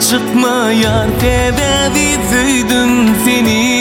çıkma yar sebebi süydüm seni.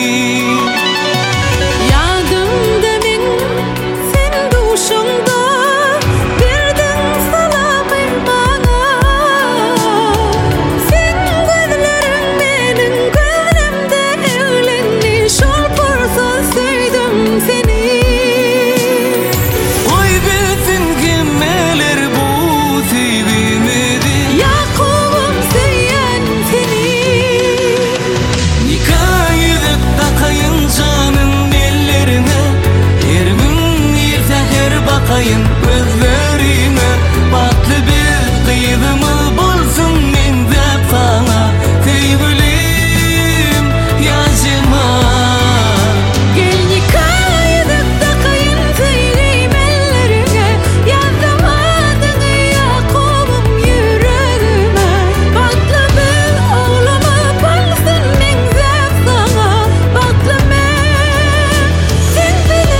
Gözlerime batlı bir kıyımı bulsun men de sana sevgilim yaşıma. Gel nikahıydık takayım söyleyeyim ellerine, yazdım adını Yakub'um yüreğime. Batlı bir oğlumu bulsun men de sana, batlı men sen bile.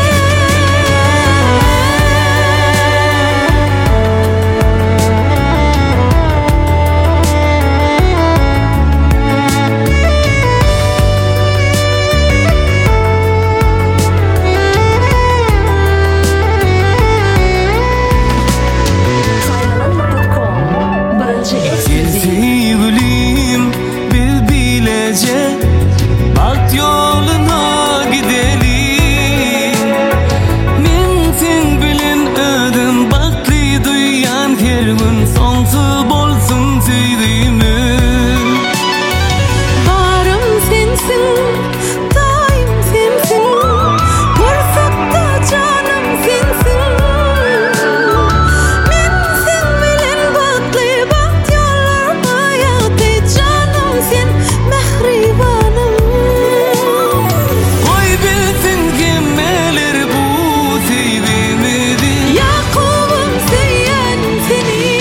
Sevgilim bil bilece bak yoluna gidelim. Men sen bilen ödüm baklı duyan her gün sonsuz bolsun sevdiğimiz. Barım sensin, daim sensin, kursak da canım sensin. Men sen bilen baklı bak yollar hayatı, canım sen mehribanım. Oy bilsin kimmeler bu sevdiğimizi, Yakub'um seyen seni.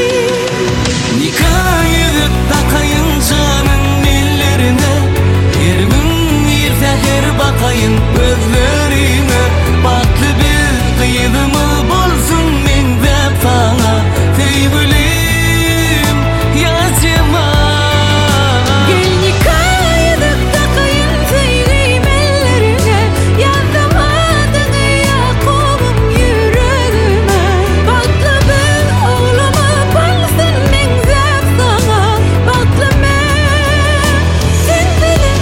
nikahıydık takayın canın ellerine, her gün bir seher bakayın gözlerime. Batlı bir kıyımı bulsun men de sana sevgilim yaşıma. Gel nikahıydık takayım söyleyeyim ellerine, yazdım adını Yakub'um yüreğime. Batlı bir oğlumu bulsun men de sana, batlı men sen bile.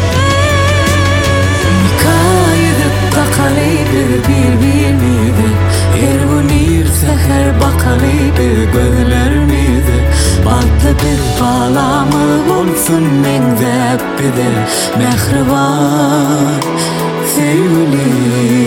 Nikahıydık takalı birbirimize, her gün bir seher bakalı gözlerimize. Batlı bir bağlamı olsun men de bize, mehriban sevgilim.